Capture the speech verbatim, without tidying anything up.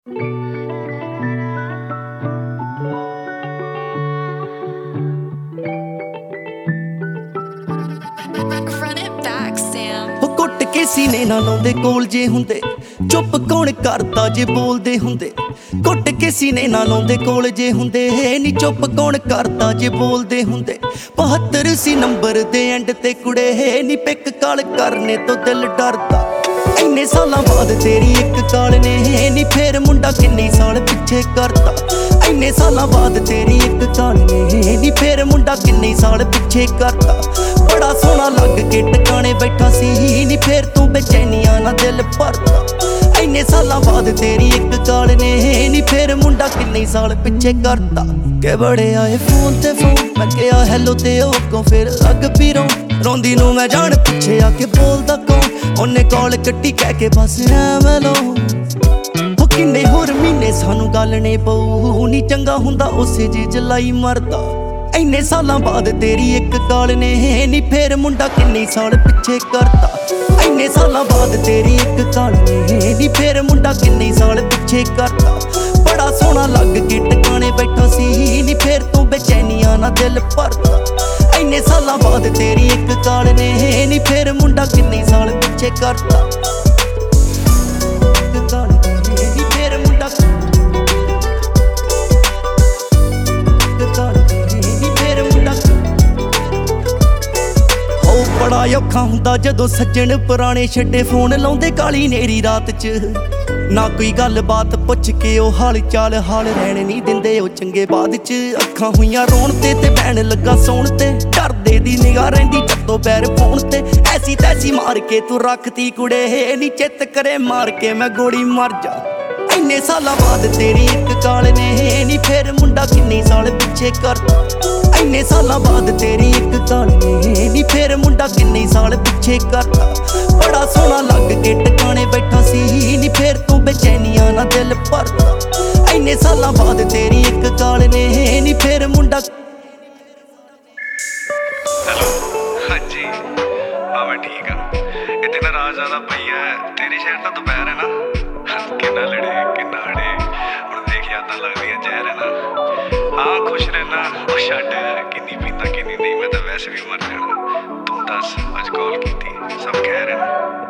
Run it back, Sam. ਉਹ ਕੁੱਟ ਕੇ ਸੀਨੇ ਨਾਲ ਲਾਉਂਦੇ ਕੋਲ ਜੇ ਹੁੰਦੇ, ਚੁੱਪ ਕੌਣ ਕਰਦਾ ਜੇ ਬੋਲਦੇ ਹੁੰਦੇ। ਕੁੱਟ ਕੇ ਸੀਨੇ ਨਾਲ ਲਾਉਂਦੇ ਕੋਲ ਜੇ ਹੁੰਦੇ, ਨੀ ਚੁੱਪ ਕੌਣ ਕਰਦਾ ਜੇ ਬੋਲਦੇ ਹੁੰਦੇ। ਬਹੱਤਰ ਸੀ ਨੰਬਰ ਦੇ ਐਂਡ ਤੇ ਕੁੜੇ, ਨੀ ਪਿੱਕ ਕਾਲ ਕਰਨੇ ਤੋਂ ਦਿਲ ਡਰਦਾ। ਇੰਨੇ ਸਾਲਾਂ ਬਾਅਦ ਤੇਰੀ ਇੱਕ ਕਾਲ ਨੇ, ਨੀ ਫੇਰ ਮੁੰਡਾ ਕਿੰਨੇ ਸਾਲ ਪਿੱਛੇ ਕਰਦਾ। ਇੰਨੇ ਸਾਲਾਂ ਬਾਅਦ ਤੇਰੀ ਇੱਕ ਕਾਲ ਨੇ, ਨੀ ਫੇਰ ਮੁੰਡਾ ਕਿੰਨੇ ਸਾਲ ਪਿੱਛੇ ਕਰਦਾ। ਬੜਾ ਸੋਹਣਾ ਲੱਗ ਕੇ ਟਿਕਾਣੇ ਬੈਠਾ ਸੀ, ਨੀ ਫੇਰ ਤੂੰ ਬੇਚੈਨੀਆਂ ਨਾਲ ਦਿਲ ਭਰਦਾ। ਇੰਨੇ ਸਾਲਾਂ ਬਾਅਦ ਤੇਰੀ ਇੱਕ ਕਾਲ ਨੇ, ਨੀ ਫੇਰ ਮੁੰਡਾ ਕਿੰਨੇ ਸਾਲ ਪਿੱਛੇ ਕਰਦਾ। ਕਿ ਬੜੇ ਆਏ ਫੋਨ ਤੇ ਫੋਨ, ਮੈਂ ਕਿਹਾ ਹੈਲੋ ਤੇ ਉਹ ਅੱਗੋਂ ਫੇਰ ਲੱਗ ਪਈ ਰੋਣ। ਰੋਂਦੀ ਨੂੰ ਮੈਂ ਜਾਣ ਪਿੱਛੇ ਆ ਕੇ ਬੋਲਦਾ ਕੌਣ, ਉਹਨੇ ਕਾਲ ਕੱਟੀ ਕਹਿ ਕੇ ਬਸ ਐਵੇਂ ਲੋ। ਉਹ ਕਿੰਨੇ ਹੋਰ ਮਹੀਨੇ ਸਾਨੂੰ ਗੱਲ ਨੇ ਪਊ, ਨੀ ਚੰਗਾ ਹੁੰਦਾ ਉਸੇ ਜੇ ਜਲਾਈ ਮਰਦਾ। ਇੰਨੇ ਸਾਲਾਂ ਬਾਅਦ ਤੇਰੀ ਇੱਕ ਕਾਲ ਨੇ, ਨੀ ਫੇਰ ਮੁੰਡਾ ਕਿੰਨੇ ਸਾਲ ਪਿੱਛੇ ਕਰਦਾ। ਇੰਨੇ ਸਾਲਾਂ ਬਾਅਦ ਤੇਰੀ ਇੱਕ ਕਾਲ ਨੇ, ਨੀ ਫੇਰ ਮੁੰਡਾ ਕਿੰਨੇ ਸਾਲ ਪਿੱਛੇ ਕਰਦਾ। ਬੜਾ ਸੋਹਣਾ ਲੱਗ ਕੇ ਟਿਕਾਣੇ ਬੈਠਾ ਸੀ, ਨੀ ਫੇਰ ਤੂੰ ਬੇਚੈਨੀਆਂ ਨਾਲ ਦਿਲ ਭਰਦਾ। ਇੰਨੇ ਸਾਲਾਂ ਬਾਅਦ ਤੇਰੀ ਇੱਕ ਕਾਲ ਨੇ, ਨੀ ਫੇਰ ਮੁੰਡਾ ਕਿੰਨੇ ਸਾਲ ਪਿੱਛੇ ਕਰਦਾ। ਬੜਾ ਔਖਾ ਹੁੰਦਾ ਜਦੋਂ ਸੱਜਣ ਪੁਰਾਣੇ ਛੱਡੇ ਫੋਨ ਲਾਉਂਦੇ ਕਾਲੀ ਨੇਰੀ ਰਾਤ 'ਚ। ਨਾ ਕੋਈ ਗੱਲ ਬਾਤ ਪੁੱਛ ਕੇ ਉਹ ਹਾਲ ਚਾਲ ਹਾਲ ਰਹਿਣ ਨਹੀਂ ਦਿੰਦੇ ਉਹ ਚੰਗੇ ਬਾਅਦ 'ਚ। ਅੱਖਾਂ ਹੋਈਆਂ ਰੋਣ ਤੇ ਤੇ ਬਹਿਣ ਲੱਗਾ ਸੌਣ ਤੇ, ਡਰਦੇ ਦੀ ਨਿਗਾਹ ਰਹਿੰਦੀ ਚੱਤੋ ਪੈਰ ਫੋਨ ਤੇ। ਐਸੀ ਤੈਸੀ ਮਾਰ ਕੇ ਤੂੰ ਰੱਖਤੀ ਕੁੜੇ, ਨੀ ਚਿੱਤ ਕਰੇ ਮਾਰ ਕੇ ਮੈਂ ਗੋਲੀ ਮਰ ਜਾ। ਇੰਨੇ ਸਾਲਾਂ ਬਾਅਦ ਤੇਰੀ ਇੱਕ ਕਾਲ ਨੇ, ਨੀ ਫੇਰ ਮੁੰਡਾ ਕਿੰਨੇ ਸਾਲ ਪਿੱਛੇ ਕਰਦਾ। ਇੰਨੇ ਸਾਲਾਂ ਬਾਅਦ ਤੇਰੀ ਇੱਕ ਕਾਲ ਨੇ, ਨੀ ਫੇਰ ਮੁੰਡਾ ਕਿੰਨੇ ਸਾਲ ਪਿੱਛੇ ਕਰਦਾ। ਬੜਾ ਸੋਹਣਾ ਲੱਗ ਕੇ ਟਿਕਾਣੇ ਬੈਠਾ ਸੀ, ਨੀ ਫੇਰ ਤੂੰ ਬੇਚੈਨੀਆਂ ਨਾਲ ਦਿਲ ਭਰਦਾ। ਇੰਨੇ ਸਾਲਾਂ ਬਾਅਦ ਤੇਰੀ ਇੱਕ ਕਾਲ ਨੇ, ਨੀ ਫੇਰ ਮੁੰਡਾ। ਹੈਲੋ, ਹਾਂਜੀ ਹਾਂ ਮੈਂ ਠੀਕ ਆ। ਇੱਥੇ ਨਾ ਰਾਤ ਜ਼ਿਆਦਾ ਪਈ ਹੈ, ਤੇਰੀ ਸ਼ਹਿਰ ਤਾਂ ਦੁਪਹਿਰ ਹੈ ਨਾ। ਕਿੰਨਾ ਲੜੇ ਕਿੰਨਾ ਅੜੇ, ਹੁਣ ਦੇਖ ਯਾਦਾਂ ਲੱਗਦੀਆਂ ਜ਼ਹਿਰ ਹੈ ਨਾ। ਹਾਂ ਖੁਸ਼ ਰਹਿਣਾ, ਉਹ ਛੱਡ ਕਿੰਨੀ ਪੀਂਦਾ ਕਿੰਨੀ ਨਹੀਂ, ਮੈਂ ਤਾਂ ਵੈਸੇ ਵੀ ਮਰ ਜਾਣਾ। ਤੂੰ ਦੱਸ ਅੱਜ ਕਾਲ ਕੀਤੀ, ਸਭ ਖੈਰ ਹੈ ਨਾ।